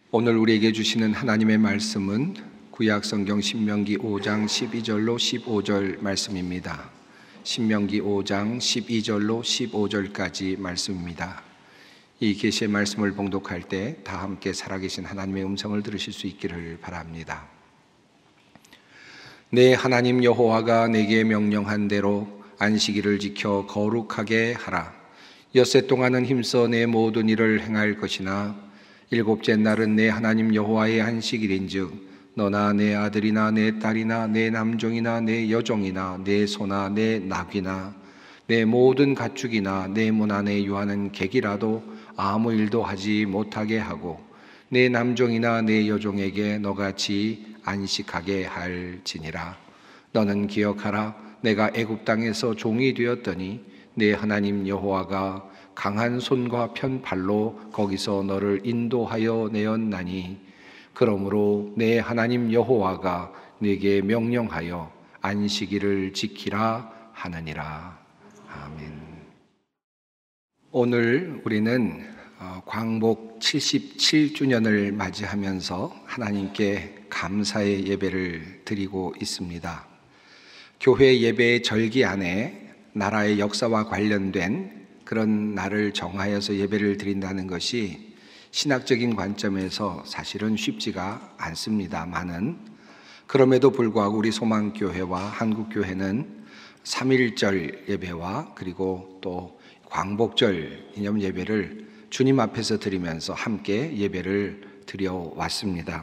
오늘 우리에게 주시는 하나님의 말씀은 구약성경 신명기 5장 12절로 15절 말씀입니다. 신명기 5장 12절로 15절까지 말씀입니다. 이 계시의 말씀을 봉독할 때 다 함께 살아계신 하나님의 음성을 들으실 수 있기를 바랍니다. 내 하나님 여호와가 내게 명령한 대로 안식일을 지켜 거룩하게 하라. 엿새 동안은 힘써 내 모든 일을 행할 것이나 일곱째 날은 내 하나님 여호와의 안식일인즉 너나 내 아들이나 내 딸이나 내 남종이나 내 여종이나 내 소나 내 낙이나 내 모든 가축이나 내 문 안에 유하는 객이라도 아무 일도 하지 못하게 하고 내 남종이나 내 여종에게 너같이 안식하게 할지니라. 너는 기억하라. 내가 애굽 땅에서 종이 되었더니 내 하나님 여호와가 강한 손과 편 발로 거기서 너를 인도하여 내었나니 그러므로 내 하나님 여호와가 네게 명령하여 안식일을 지키라 하느니라. 아멘. 오늘 우리는 광복 77주년을 맞이하면서 하나님께 감사의 예배를 드리고 있습니다. 교회 예배의 절기 안에 나라의 역사와 관련된 그런 날을 정하여서 예배를 드린다는 것이 신학적인 관점에서 사실은 쉽지가 않습니다만은 그럼에도 불구하고 우리 소망교회와 한국교회는 3.1절 예배와 그리고 또 광복절 기념 예배를 주님 앞에서 드리면서 함께 예배를 드려왔습니다.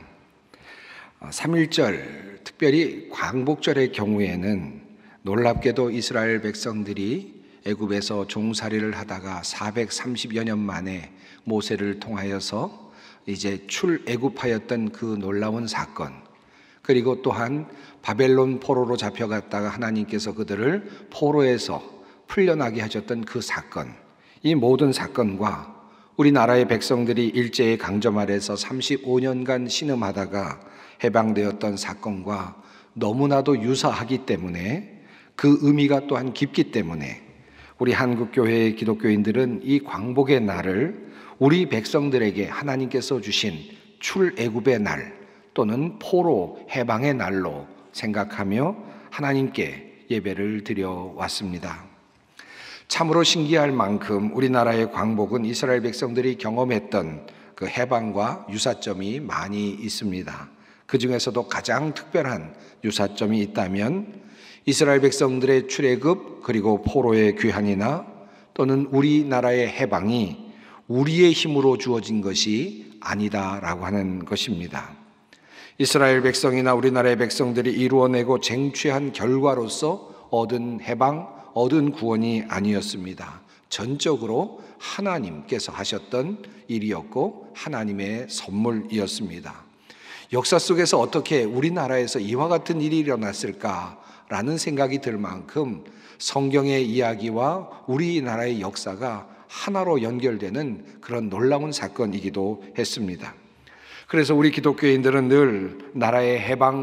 3.1절, 특별히 광복절의 경우에는 놀랍게도 이스라엘 백성들이 애굽에서 종살이를 하다가 430여 년 만에 모세를 통하여서 이제 출애굽하였던 그 놀라운 사건, 그리고 또한 바벨론 포로로 잡혀갔다가 하나님께서 그들을 포로에서 풀려나게 하셨던 그 사건, 이 모든 사건과 우리나라의 백성들이 일제의 강점 아래서 35년간 신음하다가 해방되었던 사건과 너무나도 유사하기 때문에 그 의미가 또한 깊기 때문에 우리 한국교회의 기독교인들은 이 광복의 날을 우리 백성들에게 하나님께서 주신 출애굽의 날 또는 포로 해방의 날로 생각하며 하나님께 예배를 드려왔습니다. 참으로 신기할 만큼 우리나라의 광복은 이스라엘 백성들이 경험했던 그 해방과 유사점이 많이 있습니다. 그 중에서도 가장 특별한 유사점이 있다면 이스라엘 백성들의 출애굽 그리고 포로의 귀환이나 또는 우리나라의 해방이 우리의 힘으로 주어진 것이 아니다라고 하는 것입니다. 이스라엘 백성이나 우리나라의 백성들이 이루어내고 쟁취한 결과로서 얻은 해방, 얻은 구원이 아니었습니다. 전적으로 하나님께서 하셨던 일이었고 하나님의 선물이었습니다. 역사 속에서 어떻게 우리나라에서 이와 같은 일이 일어났을까? 라는 생각이 들 만큼 성경의 이야기와 우리나라의 역사가 하나로 연결되는 그런 놀라운 사건이기도 했습니다. 그래서 우리 기독교인들은 늘 나라의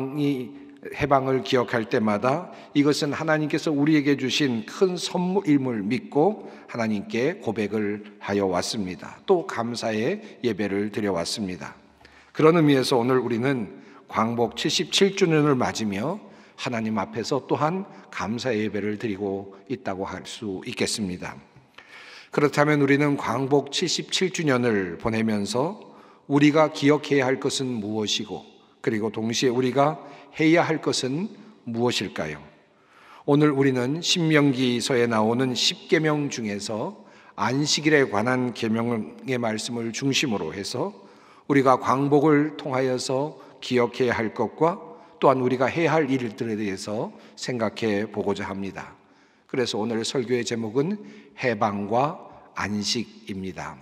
해방을 기억할 때마다 이것은 하나님께서 우리에게 주신 큰 선물임을 믿고 하나님께 고백을 하여 왔습니다. 또 감사의 예배를 드려왔습니다. 그런 의미에서 오늘 우리는 광복 77주년을 맞으며 하나님 앞에서 또한 감사의 예배를 드리고 있다고 할 수 있겠습니다. 그렇다면 우리는 광복 77주년을 보내면서 우리가 기억해야 할 것은 무엇이고 그리고 동시에 우리가 해야 할 것은 무엇일까요? 오늘 우리는 신명기서에 나오는 10계명 중에서 안식일에 관한 계명의 말씀을 중심으로 해서 우리가 광복을 통하여서 기억해야 할 것과 또한 우리가 해야 할 일들에 대해서 생각해 보고자 합니다. 그래서 오늘 설교의 제목은 해방과 안식입니다.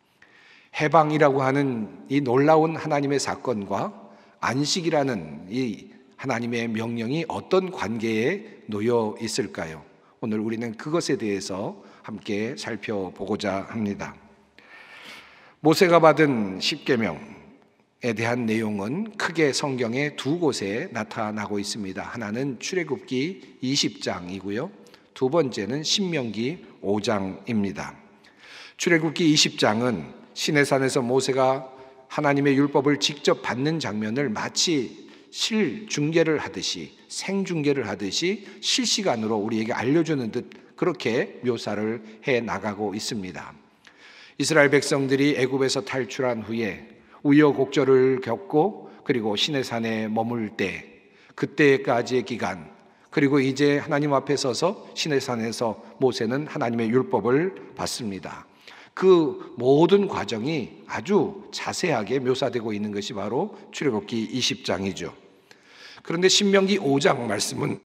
해방이라고 하는 이 놀라운 하나님의 사건과 안식이라는 이 하나님의 명령이 어떤 관계에 놓여 있을까요? 오늘 우리는 그것에 대해서 함께 살펴보고자 합니다. 모세가 받은 십계명에 대한 내용은 크게 성경의 두 곳에 나타나고 있습니다. 하나는 출애굽기 20장이고요. 두 번째는 신명기 5장입니다. 출애굽기 20장은 시내산에서 모세가 하나님의 율법을 직접 받는 장면을 마치 실중계를 하듯이, 생중계를 하듯이 실시간으로 우리에게 알려주는 듯 그렇게 묘사를 해 나가고 있습니다. 이스라엘 백성들이 애굽에서 탈출한 후에 우여곡절을 겪고 그리고 시내산에 머물 때, 그때까지의 기간, 그리고 이제 하나님 앞에 서서 시내산에서 모세는 하나님의 율법을 받습니다. 그 모든 과정이 아주 자세하게 묘사되고 있는 것이 바로 출애굽기 20장이죠. 그런데 신명기 5장 말씀은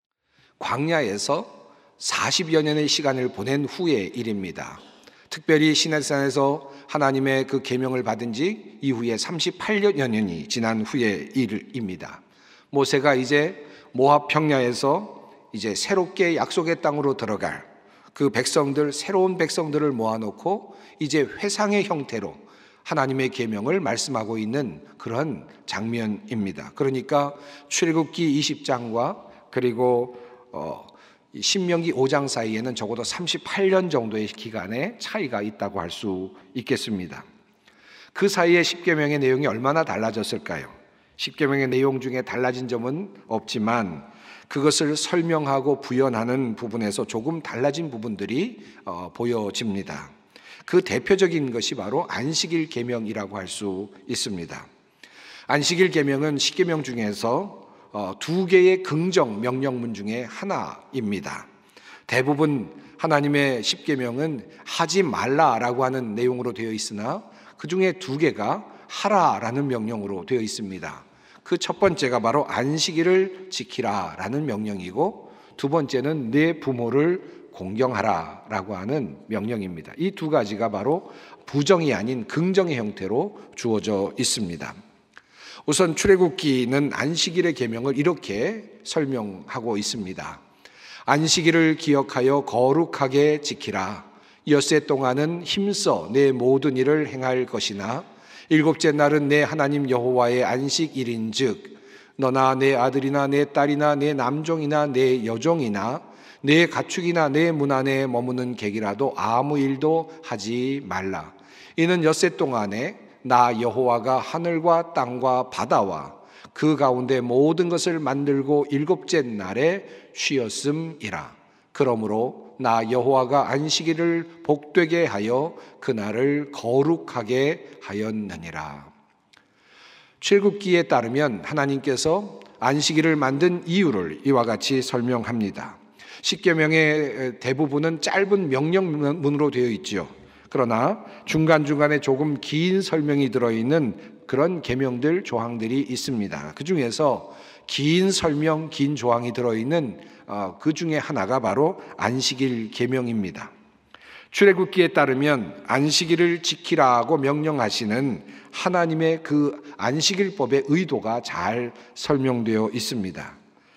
광야에서 40여 년의 시간을 보낸 후의 일입니다. 특별히 시내산에서 하나님의 그 계명을 받은 지 이후에 38여 년이 지난 후의 일입니다. 모세가 이제 모압 평야에서 이제 새롭게 약속의 땅으로 들어갈 그 백성들, 새로운 백성들을 모아놓고 이제 회상의 형태로 하나님의 계명을 말씀하고 있는 그런 장면입니다. 그러니까 출애굽기 20장과 그리고 신명기 5장 사이에는 적어도 38년 정도의 기간의 차이가 있다고 할 수 있겠습니다. 그 사이에 십계명의 내용이 얼마나 달라졌을까요? 십계명의 내용 중에 달라진 점은 없지만 그것을 설명하고 부연하는 부분에서 조금 달라진 부분들이 보여집니다. 그 대표적인 것이 바로 안식일 계명이라고 할 수 있습니다. 안식일 계명은 십계명 중에서 두 개의 긍정 명령문 중에 하나입니다. 대부분 하나님의 십계명은 하지 말라라고 하는 내용으로 되어 있으나 그 중에 두 개가 하라라는 명령으로 되어 있습니다. 그 첫 번째가 바로 안식일을 지키라라는 명령이고, 두 번째는 내 부모를 공경하라라고 하는 명령입니다. 이 두 가지가 바로 부정이 아닌 긍정의 형태로 주어져 있습니다. 우선 출애굽기는 안식일의 계명을 이렇게 설명하고 있습니다. 안식일을 기억하여 거룩하게 지키라. 엿새 동안은 힘써 내 모든 일을 행할 것이나 일곱째 날은 내 하나님 여호와의 안식일인즉 너나 내 아들이나 내 딸이나 내 남종이나 내 여종이나 내 가축이나 내 문 안에 머무는 객이라도 아무 일도 하지 말라. 이는 엿새 동안에 나 여호와가 하늘과 땅과 바다와 그 가운데 모든 것을 만들고 일곱째 날에 쉬었음이라. 그러므로 나 여호와가 안식일을 복되게 하여 그날을 거룩하게 하였느니라. 출애굽기에 따르면 하나님께서 안식일을 만든 이유를 이와 같이 설명합니다. 십계명의 대부분은 짧은 명령문으로 되어 있지요. 그러나 중간중간에 조금 긴 설명이 들어있는 그런 계명들, 조항들이 있습니다. 그 중에서 긴 설명, 긴 조항이 들어있는 그 중에 하나가 바로 안식일 계명입니다. 출애굽기에 따르면 안식일을 지키라고 명령하시는 하나님의 그 안식일법의 의도가 잘 설명되어 있습니다.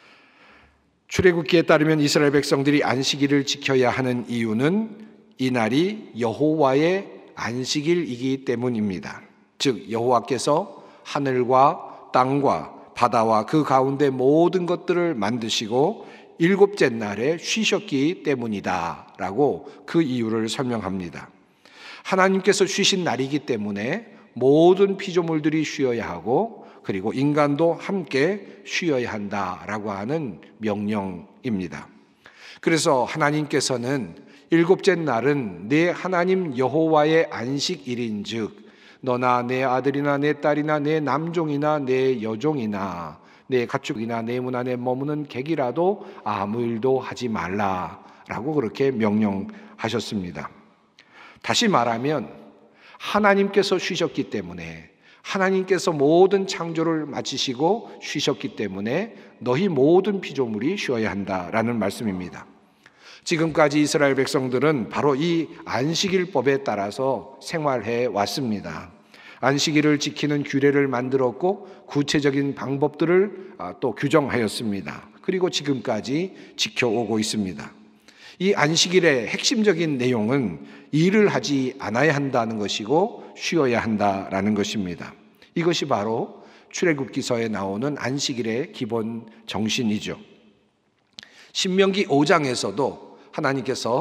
출애굽기에 따르면 이스라엘 백성들이 안식일을 지켜야 하는 이유는 이 날이 여호와의 안식일이기 때문입니다. 즉 여호와께서 하늘과 땅과 바다와 그 가운데 모든 것들을 만드시고 일곱째 날에 쉬셨기 때문이다 라고 그 이유를 설명합니다. 하나님께서 쉬신 날이기 때문에 모든 피조물들이 쉬어야 하고 그리고 인간도 함께 쉬어야 한다라고 하는 명령입니다. 그래서 하나님께서는 일곱째 날은 내 하나님 여호와의 안식일인즉 너나 내 아들이나 내 딸이나 내 남종이나 내 여종이나 내 가축이나 내 문 안에 머무는 객이라도 아무 일도 하지 말라라고 그렇게 명령하셨습니다. 다시 말하면 하나님께서 쉬셨기 때문에, 하나님께서 모든 창조를 마치시고 쉬셨기 때문에 너희 모든 피조물이 쉬어야 한다라는 말씀입니다. 지금까지 이스라엘 백성들은 바로 이 안식일법에 따라서 생활해 왔습니다. 안식일을 지키는 규례를 만들었고 구체적인 방법들을 또 규정하였습니다. 그리고 지금까지 지켜오고 있습니다. 이 안식일의 핵심적인 내용은 일을 하지 않아야 한다는 것이고 쉬어야 한다라는 것입니다. 이것이 바로 출애굽기서에 나오는 안식일의 기본 정신이죠. 신명기 5장에서도 하나님께서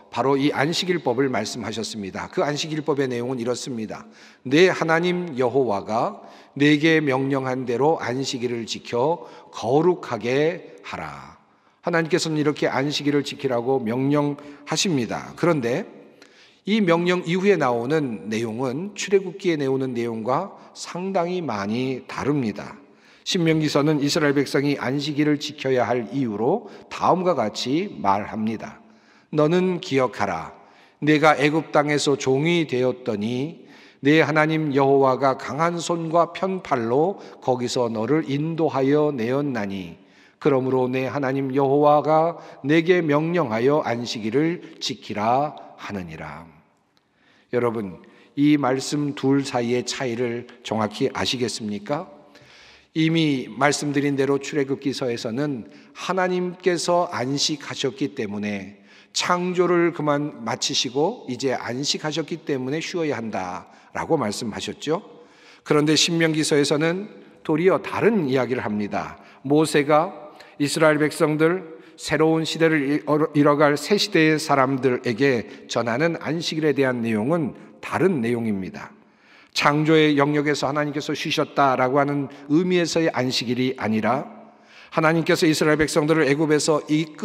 바로 이 안식일법을 말씀하셨습니다. 그 안식일법의 내용은 이렇습니다. 내 하나님 여호와가 내게 명령한 대로 안식일을 지켜 거룩하게 하라. 하나님께서는 이렇게 안식일을 지키라고 명령하십니다. 그런데 이 명령 이후에 나오는 내용은 출애굽기에 나오는 내용과 상당히 많이 다릅니다. 신명기서는 이스라엘 백성이 안식일을 지켜야 할 이유로 다음과 같이 말합니다. 너는 기억하라. 내가 애굽 땅에서 종이 되었더니 내 하나님 여호와가 강한 손과 편팔로 거기서 너를 인도하여 내었나니 그러므로 내 하나님 여호와가 내게 명령하여 안식일을 지키라 하느니라. 여러분, 이 말씀 둘 사이의 차이를 정확히 아시겠습니까? 이미 말씀드린 대로 출애굽기서에서는 하나님께서 안식하셨기 때문에 창조를 그만 마치시고 이제 안식하셨기 때문에 쉬어야 한다라고 말씀하셨죠. 그런데 신명기서에서는 도리어 다른 이야기를 합니다. 모세가 이스라엘 백성들, 새로운 시대를 이뤄갈 새 시대의 사람들에게 전하는 안식일에 대한 내용은 다른 내용입니다. 창조의 영역에서 하나님께서 쉬셨다라고 하는 의미에서의 안식일이 아니라 하나님께서 이스라엘 백성들을 애굽에서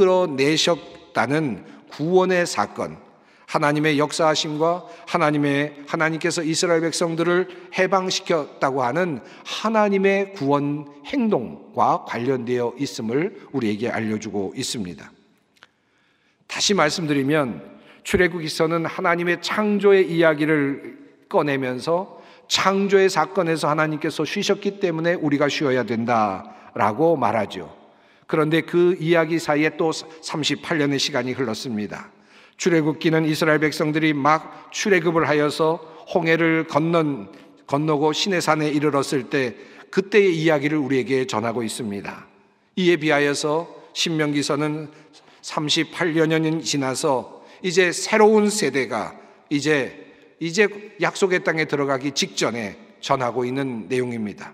이끌어내셨다는 구원의 사건, 하나님의 역사하심과 하나님께서 이스라엘 백성들을 해방시켰다고 하는 하나님의 구원 행동과 관련되어 있음을 우리에게 알려주고 있습니다. 다시 말씀드리면 출애굽기서는 하나님의 창조의 이야기를 꺼내면서 창조의 사건에서 하나님께서 쉬셨기 때문에 우리가 쉬어야 된다라고 말하죠. 그런데 그 이야기 사이에 또 38년의 시간이 흘렀습니다. 출애굽기는 이스라엘 백성들이 막 출애굽을 하여서 홍해를 건너고 시내산에 이르렀을 때 그때의 이야기를 우리에게 전하고 있습니다. 이에 비하여서 신명기서는 38년이 지나서 이제 새로운 세대가 이제 약속의 땅에 들어가기 직전에 전하고 있는 내용입니다.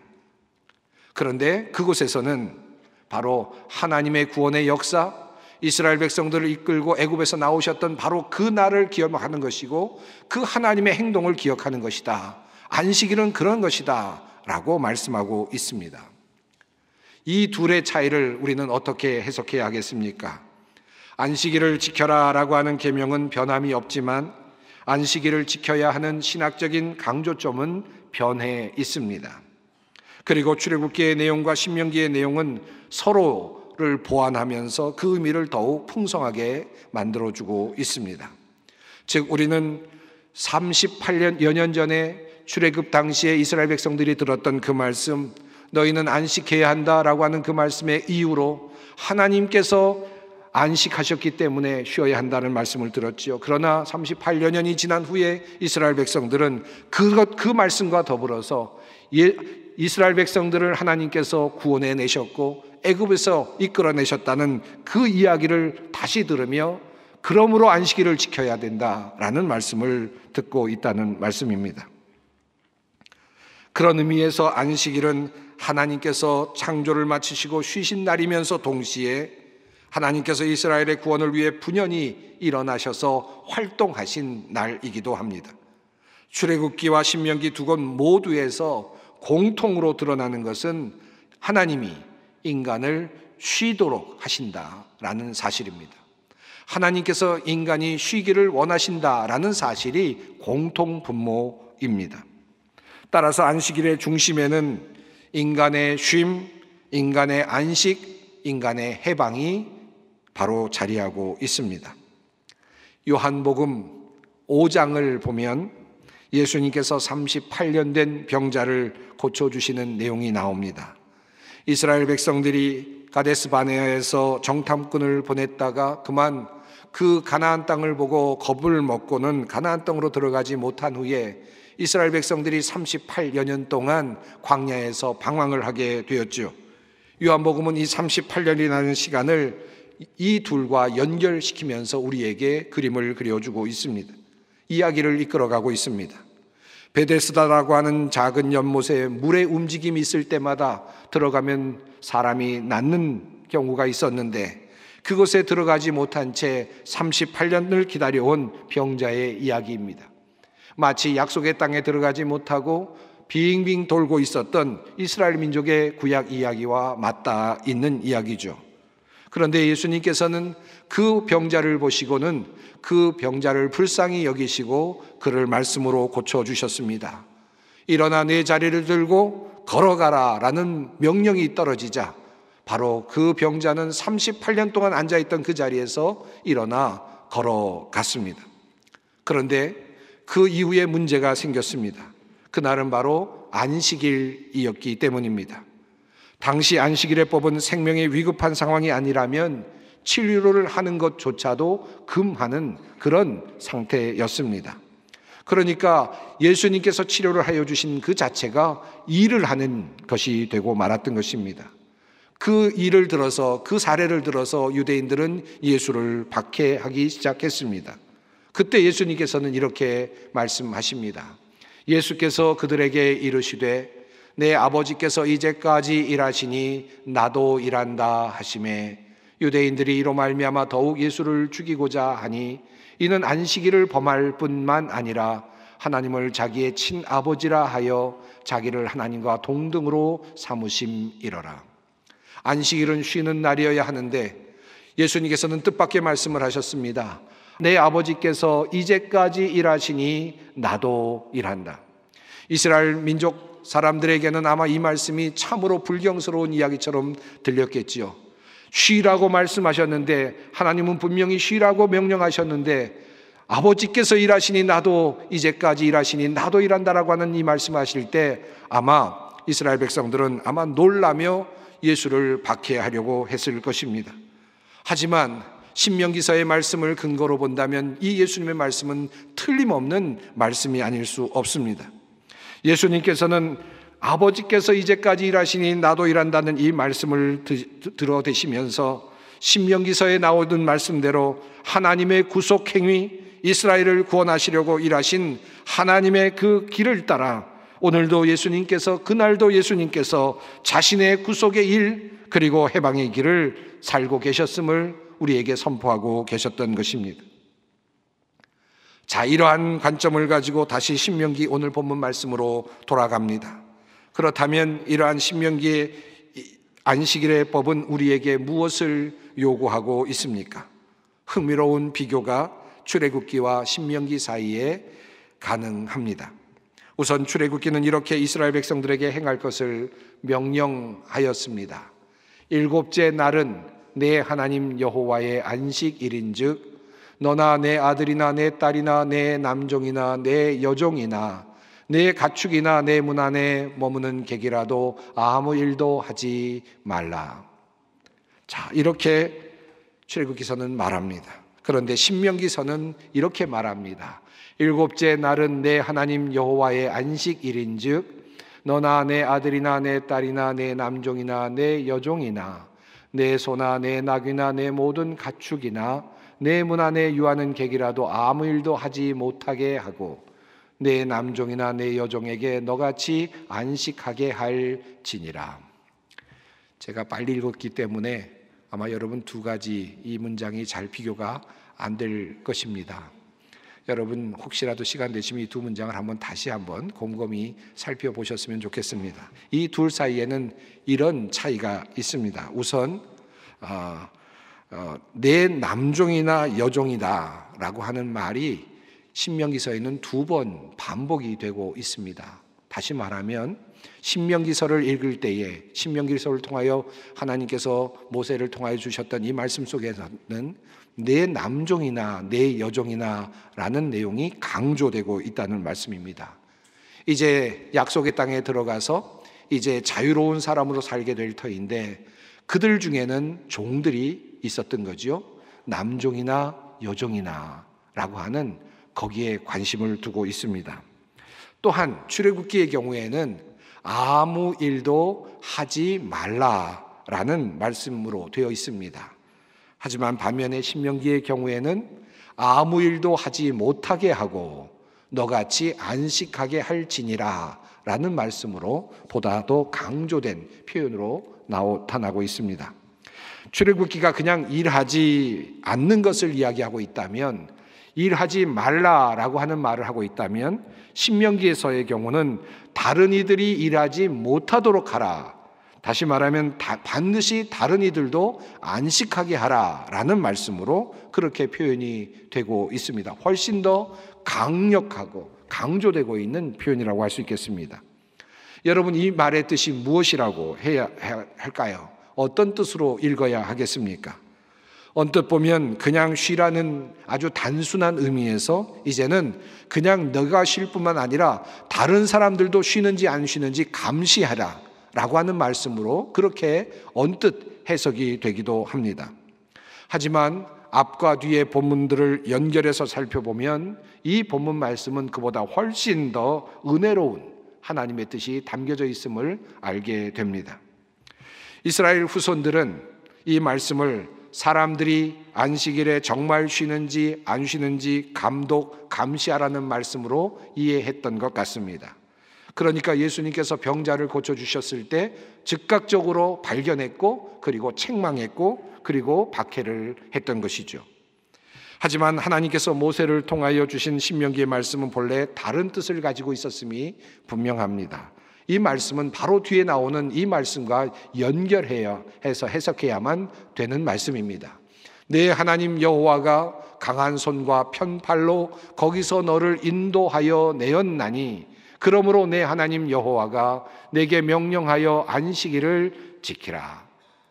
그런데 그곳에서는 바로 하나님의 구원의 역사, 이스라엘 백성들을 이끌고 애굽에서 나오셨던 바로 그 날을 기억하는 것이고 그 하나님의 행동을 기억하는 것이다. 안식일은 그런 것이다 라고 말씀하고 있습니다. 이 둘의 차이를 우리는 어떻게 해석해야 하겠습니까? 안식일을 지켜라 라고 하는 계명은 변함이 없지만 안식일을 지켜야 하는 신학적인 강조점은 변해 있습니다. 그리고 출애굽기의 내용과 신명기의 내용은 서로를 보완하면서 그 의미를 더욱 풍성하게 만들어주고 있습니다. 즉 우리는 38여 년 전에 출애굽 당시에 이스라엘 백성들이 들었던 그 말씀, 너희는 안식해야 한다라고 하는 그 말씀의 이유로 하나님께서 안식하셨기 때문에 쉬어야 한다는 말씀을 들었지요. 그러나 38여 년이 지난 후에 이스라엘 백성들은 그 말씀과 더불어서 이스라엘 백성들을 하나님께서 구원해 내셨고 애굽에서 이끌어내셨다는 그 이야기를 다시 들으며 그러므로 안식일을 지켜야 된다라는 말씀을 듣고 있다는 말씀입니다. 그런 의미에서 안식일은 하나님께서 창조를 마치시고 쉬신 날이면서 동시에 하나님께서 이스라엘의 구원을 위해 분연히 일어나셔서 활동하신 날이기도 합니다. 출애굽기와 신명기 두 권 모두에서 공통으로 드러나는 것은 하나님이 인간을 쉬도록 하신다라는 사실입니다. 하나님께서 인간이 쉬기를 원하신다라는 사실이 공통 분모입니다. 따라서 안식일의 중심에는 인간의 쉼, 인간의 안식, 인간의 해방이 바로 자리하고 있습니다. 요한복음 5장을 보면 예수님께서 38년 된 병자를 고쳐주시는 내용이 나옵니다. 이스라엘 백성들이 가데스 바네아에서 정탐꾼을 보냈다가 그만 그 가나안 땅을 보고 겁을 먹고는 가나안 땅으로 들어가지 못한 후에 이스라엘 백성들이 38여 년 동안 광야에서 방황을 하게 되었죠. 요한복음은 이 38년이라는 시간을 이 둘과 연결시키면서 우리에게 그림을 그려주고 있습니다. 이야기를 이끌어가고 있습니다. 베데스다라고 하는 작은 연못에 물의 움직임이 있을 때마다 들어가면 사람이 낫는 경우가 있었는데 그곳에 들어가지 못한 채 38년을 기다려온 병자의 이야기입니다. 마치 약속의 땅에 들어가지 못하고 빙빙 돌고 있었던 이스라엘 민족의 구약 이야기와 맞닿아 있는 이야기죠. 그런데 예수님께서는 그 병자를 보시고는 그 병자를 불쌍히 여기시고 그를 말씀으로 고쳐주셨습니다. 일어나 내 자리를 들고 걸어가라 라는 명령이 떨어지자 바로 그 병자는 38년 동안 앉아있던 그 자리에서 일어나 걸어갔습니다. 그런데 그 이후에 문제가 생겼습니다. 그날은 바로 안식일이었기 때문입니다. 당시 안식일에 뽑은 생명의 위급한 상황이 아니라면 치료를 하는 것조차도 금하는 그런 상태였습니다. 그러니까 예수님께서 치료를 하여 주신 그 자체가 일을 하는 것이 되고 말았던 것입니다. 그 일을 들어서, 그 사례를 들어서 유대인들은 예수를 박해하기 시작했습니다. 그때 예수님께서는 이렇게 말씀하십니다. 예수께서 그들에게 이르시되 내 아버지께서 이제까지 일하시니 나도 일한다 하시매 유대인들이 이로 말미암아 더욱 예수를 죽이고자 하니 이는 안식일을 범할 뿐만 아니라 하나님을 자기의 친아버지라 하여 자기를 하나님과 동등으로 삼으심이러라. 안식일은 쉬는 날이어야 하는데 예수님께서는 뜻밖의 말씀을 하셨습니다. 내 아버지께서 이제까지 일하시니 나도 일한다. 이스라엘 민족 사람들에게는 아마 이 말씀이 참으로 불경스러운 이야기처럼 들렸겠지요. 쉬라고 말씀하셨는데, 하나님은 분명히 쉬라고 명령하셨는데 아버지께서 일하시니 나도 이제까지 일하시니 나도 일한다라고 하는 이 말씀하실 때 아마 이스라엘 백성들은 아마 놀라며 예수를 박해하려고 했을 것입니다. 하지만 신명기서의 말씀을 근거로 본다면 이 예수님의 말씀은 틀림없는 말씀이 아닐 수 없습니다. 예수님께서는 아버지께서 이제까지 일하시니 나도 일한다는 이 말씀을 들어대시면서 신명기서에 나오는 말씀대로 하나님의 구속행위, 이스라엘을 구원하시려고 일하신 하나님의 그 길을 따라 오늘도 예수님께서, 그날도 예수님께서 자신의 구속의 일 그리고 해방의 길을 살고 계셨음을 우리에게 선포하고 계셨던 것입니다. 자, 이러한 관점을 가지고 다시 신명기 오늘 본문 말씀으로 돌아갑니다. 그렇다면 이러한 신명기의 안식일의 법은 우리에게 무엇을 요구하고 있습니까? 흥미로운 비교가 출애굽기와 신명기 사이에 가능합니다. 우선 출애굽기는 이렇게 이스라엘 백성들에게 행할 것을 명령하였습니다. 일곱째 날은 내 하나님 여호와의 안식일인즉 너나 내 아들이나 내 딸이나 내 남종이나 내 여종이나 내 가축이나 내 문 안에 머무는 객이라도 아무 일도 하지 말라. 자, 이렇게 출애굽기서는 말합니다. 그런데 신명기서는 이렇게 말합니다. 일곱째 날은 내 하나님 여호와의 안식일인즉 너나 내 아들이나 내 딸이나 내 남종이나 내 여종이나 내 소나 내 낙이나 내 모든 가축이나 내 문 안에 유하는 객이라도 아무 일도 하지 못하게 하고 내 남종이나 내 여종에게 너같이 안식하게 할지니라. 제가 빨리 읽었기 때문에 아마 여러분 두 가지 이 문장이 잘 비교가 안 될 것입니다. 여러분 혹시라도 시간 되시면 이 두 문장을 다시 한번 곰곰이 살펴보셨으면 좋겠습니다. 이 둘 사이에는 이런 차이가 있습니다. 우선 내 남종이나 여종이다 라고 하는 말이 신명기서에는 두 번 반복이 되고 있습니다. 다시 말하면 신명기서를 읽을 때에 신명기서를 통하여 하나님께서 모세를 통하여 주셨던 이 말씀 속에서는 내 남종이나 내 여종이나 라는 내용이 강조되고 있다는 말씀입니다. 이제 약속의 땅에 들어가서 이제 자유로운 사람으로 살게 될 터인데 그들 중에는 종들이 있었던 거죠. 남종이나 여종이나 라고 하는 거기에 관심을 두고 있습니다. 또한 출애굽기의 경우에는 아무 일도 하지 말라라는 말씀으로 되어 있습니다. 하지만 반면에 신명기의 경우에는 아무 일도 하지 못하게 하고 너같이 안식하게 할지니라 라는 말씀으로 보다 더 강조된 표현으로 나타나고 있습니다. 출애굽기가 그냥 일하지 않는 것을 이야기하고 있다면, 일하지 말라라고 하는 말을 하고 있다면, 신명기에서의 경우는 다른 이들이 일하지 못하도록 하라, 다시 말하면 반드시 다른 이들도 안식하게 하라라는 말씀으로 그렇게 표현이 되고 있습니다. 훨씬 더 강력하고 강조되고 있는 표현이라고 할 수 있겠습니다. 여러분, 이 말의 뜻이 무엇이라고 해야 할까요? 어떤 뜻으로 읽어야 하겠습니까? 언뜻 보면 그냥 쉬라는 아주 단순한 의미에서 이제는 그냥 너가 쉴 뿐만 아니라 다른 사람들도 쉬는지 안 쉬는지 감시하라 라고 하는 말씀으로 그렇게 언뜻 해석이 되기도 합니다. 하지만 앞과 뒤의 본문들을 연결해서 살펴보면 이 본문 말씀은 그보다 훨씬 더 은혜로운 하나님의 뜻이 담겨져 있음을 알게 됩니다. 이스라엘 후손들은 이 말씀을 사람들이 안식일에 정말 쉬는지 안 쉬는지 감시하라는 말씀으로 이해했던 것 같습니다. 그러니까 예수님께서 병자를 고쳐주셨을 때 즉각적으로 발견했고, 그리고 책망했고, 그리고 박해를 했던 것이죠. 하지만 하나님께서 모세를 통하여 주신 신명기의 말씀은 본래 다른 뜻을 가지고 있었음이 분명합니다. 이 말씀은 바로 뒤에 나오는 이 말씀과 연결해서 해석해야만 되는 말씀입니다. 내 하나님 여호와가 강한 손과 편팔로 거기서 너를 인도하여 내었나니 그러므로 내 하나님 여호와가 내게 명령하여 안식일을 지키라.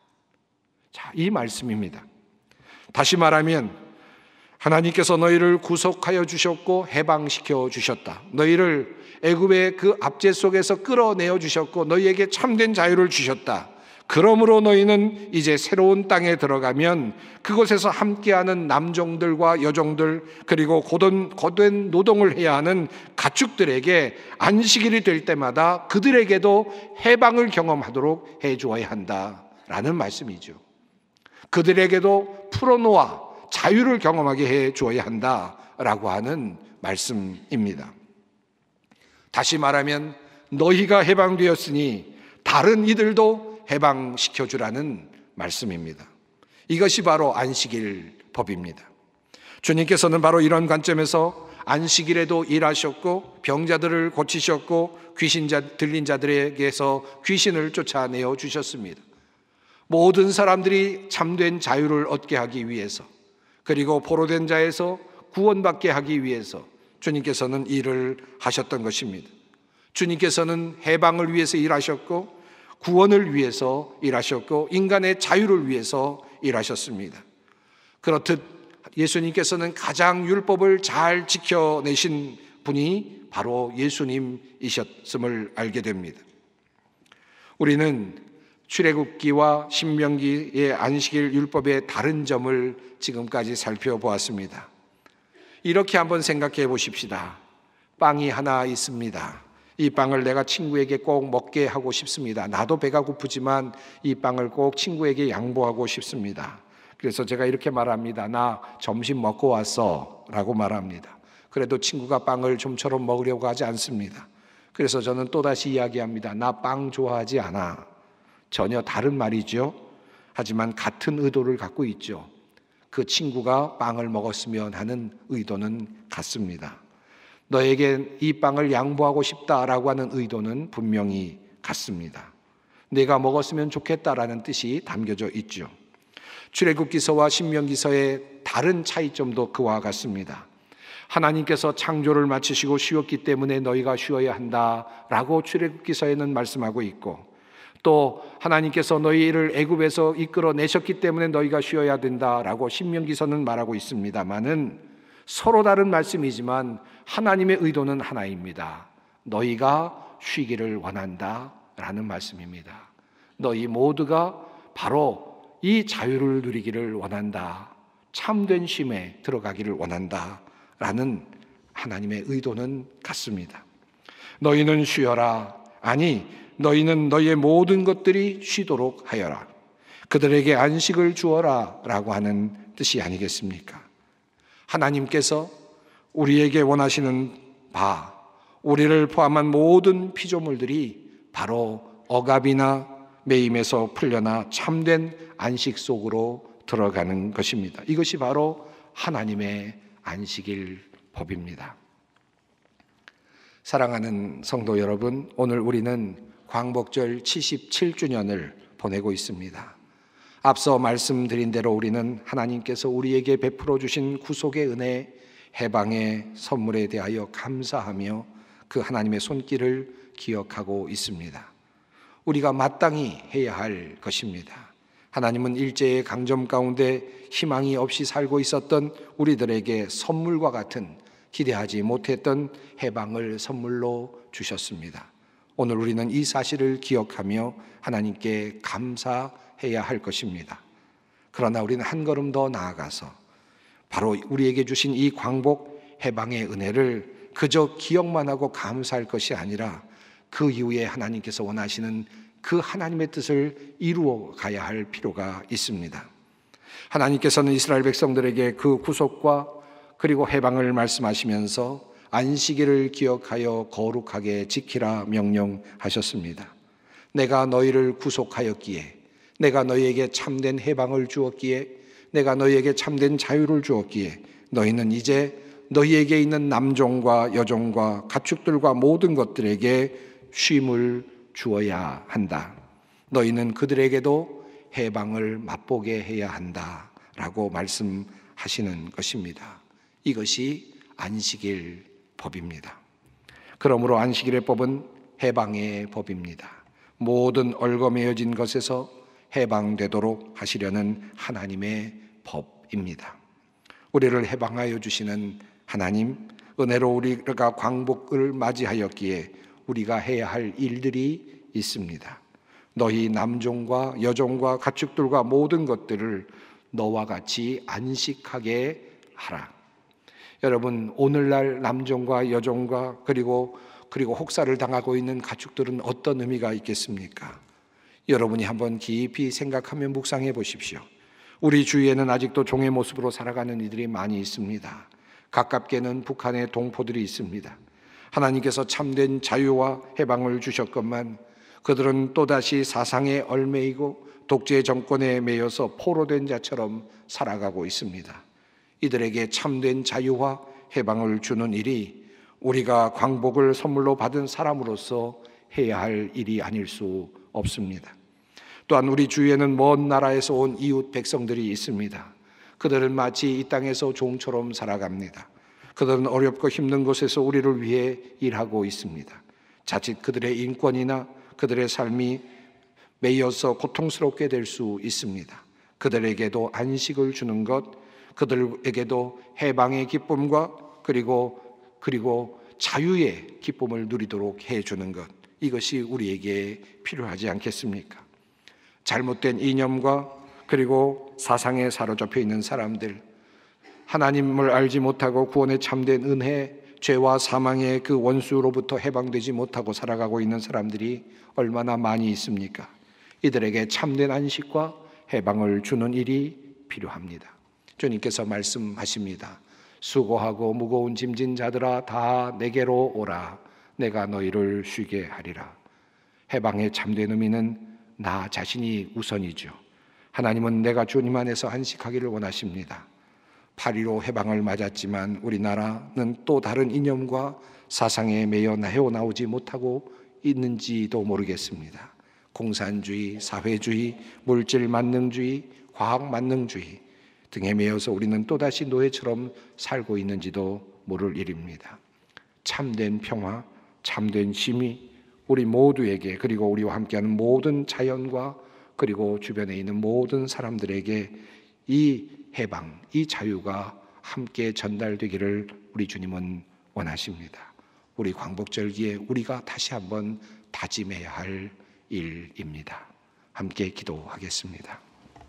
자, 이 말씀입니다. 다시 말하면 하나님께서 너희를 구속하여 주셨고 해방시켜 주셨다. 너희를 애굽의 그 압제 속에서 끌어내어 주셨고 너희에게 참된 자유를 주셨다. 그러므로 너희는 이제 새로운 땅에 들어가면 그곳에서 함께하는 남종들과 여종들, 그리고 고된 노동을 해야 하는 가축들에게 안식일이 될 때마다 그들에게도 해방을 경험하도록 해주어야 한다라는 말씀이죠. 그들에게도 풀어놓아 자유를 경험하게 해주어야 한다라고 하는 말씀입니다. 다시 말하면 너희가 해방되었으니 다른 이들도 해방시켜주라는 말씀입니다. 이것이 바로 안식일 법입니다. 주님께서는 바로 이런 관점에서 안식일에도 일하셨고 병자들을 고치셨고 들린 자들에게서 귀신을 쫓아내어 주셨습니다. 모든 사람들이 참된 자유를 얻게 하기 위해서, 그리고 포로된 자에서 구원받게 하기 위해서 주님께서는 일을 하셨던 것입니다. 주님께서는 해방을 위해서 일하셨고 구원을 위해서 일하셨고 인간의 자유를 위해서 일하셨습니다. 그렇듯 예수님께서는 가장 율법을 잘 지켜내신 분이 바로 예수님이셨음을 알게 됩니다. 우리는 출애굽기와 신명기의 안식일 율법의 다른 점을 지금까지 살펴보았습니다. 이렇게 한번 생각해 보십시다. 빵이 하나 있습니다. 이 빵을 내가 친구에게 꼭 먹게 하고 싶습니다. 나도 배가 고프지만 이 빵을 꼭 친구에게 양보하고 싶습니다. 그래서 제가 이렇게 말합니다. 나 점심 먹고 왔어 라고 말합니다. 그래도 친구가 빵을 좀처럼 먹으려고 하지 않습니다. 그래서 저는 또다시 이야기합니다. 나 빵 좋아하지 않아. 전혀 다른 말이죠. 하지만 같은 의도를 갖고 있죠. 그 친구가 빵을 먹었으면 하는 의도는 같습니다. 너에게 이 빵을 양보하고 싶다라고 하는 의도는 분명히 같습니다. 내가 먹었으면 좋겠다라는 뜻이 담겨져 있죠. 출애굽기서와 신명기서의 다른 차이점도 그와 같습니다. 하나님께서 창조를 마치시고 쉬었기 때문에 너희가 쉬어야 한다라고 출애굽기서에는 말씀하고 있고, 또 하나님께서 너희를 애굽에서 이끌어내셨기 때문에 너희가 쉬어야 된다라고 신명기서는 말하고 있습니다만은 서로 다른 말씀이지만 하나님의 의도는 하나입니다. 너희가 쉬기를 원한다라는 말씀입니다. 너희 모두가 바로 이 자유를 누리기를 원한다. 참된 쉼에 들어가기를 원한다라는 하나님의 의도는 같습니다. 너희는 쉬어라. 아니, 너희는 너희의 모든 것들이 쉬도록 하여라. 그들에게 안식을 주어라 라고 하는 뜻이 아니겠습니까? 하나님께서 우리에게 원하시는 바, 우리를 포함한 모든 피조물들이 바로 억압이나 매임에서 풀려나 참된 안식 속으로 들어가는 것입니다. 이것이 바로 하나님의 안식일 법입니다. 사랑하는 성도 여러분, 오늘 우리는 광복절 77주년을 보내고 있습니다. 앞서 말씀드린 대로 우리는 하나님께서 우리에게 베풀어 주신 구속의 은혜, 해방의 선물에 대하여 감사하며 그 하나님의 손길을 기억하고 있습니다. 우리가 마땅히 해야 할 것입니다. 하나님은 일제의 강점 가운데 희망이 없이 살고 있었던 우리들에게 선물과 같은 기대하지 못했던 해방을 선물로 주셨습니다. 오늘 우리는 이 사실을 기억하며 하나님께 감사해야 할 것입니다. 그러나 우리는 한 걸음 더 나아가서 바로 우리에게 주신 이 광복 해방의 은혜를 그저 기억만 하고 감사할 것이 아니라 그 이후에 하나님께서 원하시는 그 하나님의 뜻을 이루어 가야 할 필요가 있습니다. 하나님께서는 이스라엘 백성들에게 그 구속과 그리고 해방을 말씀하시면서 안식일을 기억하여 거룩하게 지키라 명령하셨습니다. 내가 너희를 구속하였기에, 내가 너희에게 참된 해방을 주었기에, 내가 너희에게 참된 자유를 주었기에 너희는 이제 너희에게 있는 남종과 여종과 가축들과 모든 것들에게 쉼을 주어야 한다. 너희는 그들에게도 해방을 맛보게 해야 한다 라고 말씀하시는 것입니다. 이것이 안식일 법입니다. 그러므로 안식일의 법은 해방의 법입니다. 모든 얽어매여진 것에서 해방되도록 하시려는 하나님의 법입니다. 우리를 해방하여 주시는 하나님, 은혜로 우리가 광복을 맞이하였기에 우리가 해야 할 일들이 있습니다. 너희 남종과 여종과 가축들과 모든 것들을 너와 같이 안식하게 하라. 여러분, 오늘날 남종과 여종과 그리고 혹사를 당하고 있는 가축들은 어떤 의미가 있겠습니까? 여러분이 한번 깊이 생각하며 묵상해 보십시오. 우리 주위에는 아직도 종의 모습으로 살아가는 이들이 많이 있습니다. 가깝게는 북한의 동포들이 있습니다. 하나님께서 참된 자유와 해방을 주셨건만 그들은 또다시 사상에 얽매이고 독재 정권에 매여서 포로된 자처럼 살아가고 있습니다. 이들에게 참된 자유와 해방을 주는 일이 우리가 광복을 선물로 받은 사람으로서 해야 할 일이 아닐 수 없습니다. 또한 우리 주위에는 먼 나라에서 온 이웃 백성들이 있습니다. 그들은 마치 이 땅에서 종처럼 살아갑니다. 그들은 어렵고 힘든 곳에서 우리를 위해 일하고 있습니다. 자칫 그들의 인권이나 그들의 삶이 매여서 고통스럽게 될 수 있습니다. 그들에게도 안식을 주는 것, 그들에게도 해방의 기쁨과 그리고 자유의 기쁨을 누리도록 해주는 것, 이것이 우리에게 필요하지 않겠습니까? 잘못된 이념과 그리고 사상에 사로잡혀 있는 사람들, 하나님을 알지 못하고 구원의 참된 은혜, 죄와 사망의 그 원수로부터 해방되지 못하고 살아가고 있는 사람들이 얼마나 많이 있습니까? 이들에게 참된 안식과 해방을 주는 일이 필요합니다. 주님께서 말씀하십니다. 수고하고 무거운 짐진 자들아 다 내게로 오라. 내가 너희를 쉬게 하리라. 해방의 참된 의미는 나 자신이 우선이죠. 하나님은 내가 주님 안에서 안식하기를 원하십니다. 8.15 해방을 맞았지만 우리나라는 또 다른 이념과 사상에 매여 헤어나오지 못하고 있는지도 모르겠습니다. 공산주의, 사회주의, 물질 만능주의, 과학 만능주의 등에 매여서 우리는 또다시 노예처럼 살고 있는지도 모를 일입니다. 참된 평화, 참된 쉼이 우리 모두에게, 그리고 우리와 함께하는 모든 자연과 그리고 주변에 있는 모든 사람들에게 이 해방, 이 자유가 함께 전달되기를 우리 주님은 원하십니다. 우리 광복절기에 우리가 다시 한번 다짐해야 할 일입니다. 함께 기도하겠습니다.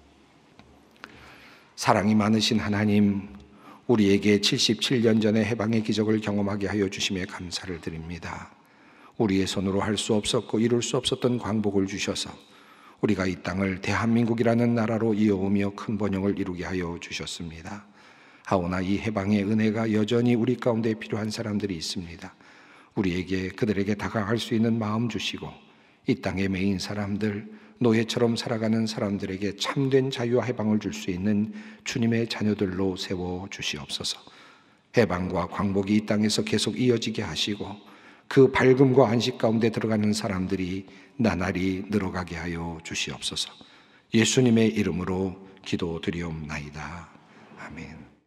사랑이 많으신 하나님, 우리에게 77년 전에 해방의 기적을 경험하게 하여 주심에 감사를 드립니다. 우리의 손으로 할 수 없었고 이룰 수 없었던 광복을 주셔서 우리가 이 땅을 대한민국이라는 나라로 이어오며 큰 번영을 이루게 하여 주셨습니다. 하오나 이 해방의 은혜가 여전히 우리 가운데 필요한 사람들이 있습니다. 우리에게, 그들에게 다가갈 수 있는 마음 주시고 이 땅에 매인 사람들, 노예처럼 살아가는 사람들에게 참된 자유와 해방을 줄 수 있는 주님의 자녀들로 세워 주시옵소서. 해방과 광복이 이 땅에서 계속 이어지게 하시고 그 밝음과 안식 가운데 들어가는 사람들이 나날이 늘어가게 하여 주시옵소서. 예수님의 이름으로 기도드리옵나이다. 아멘.